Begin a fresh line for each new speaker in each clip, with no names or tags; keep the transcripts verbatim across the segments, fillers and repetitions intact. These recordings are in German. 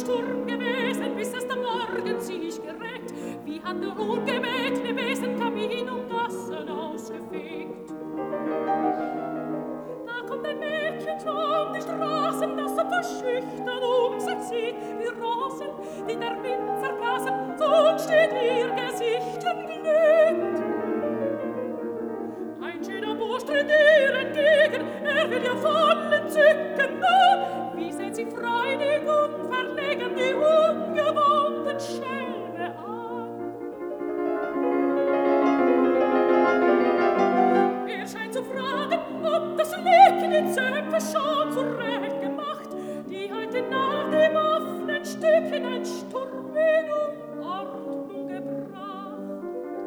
Sturm gewesen, bis es der Morgen sich geregt. Wie hat der ungebetene Wesen Kamin und Gassen ausgefegt. Da kommt ein Mädchen von die Straßen, das so verschüchtern um sich sieht, wie Rosen, die der Wind verblasen, so steht ihr Gesichtchen glüht. Ein schöner Bursch tritt ihr entgegen, er will ihr voll entzücken, oh, wie seht sie freudig und verlegen die ungewohnten Schöne an. Er scheint zu fragen, ob das Lecken die Zöpfe schon zurecht gemacht, die heute nach dem offenen Stück in ein Sturm in Unordnung gebracht.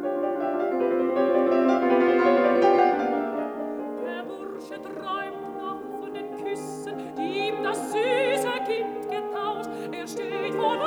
Der Bursche träumt noch von den Küssen, die ihm das süße Kind getauscht. Er steht vor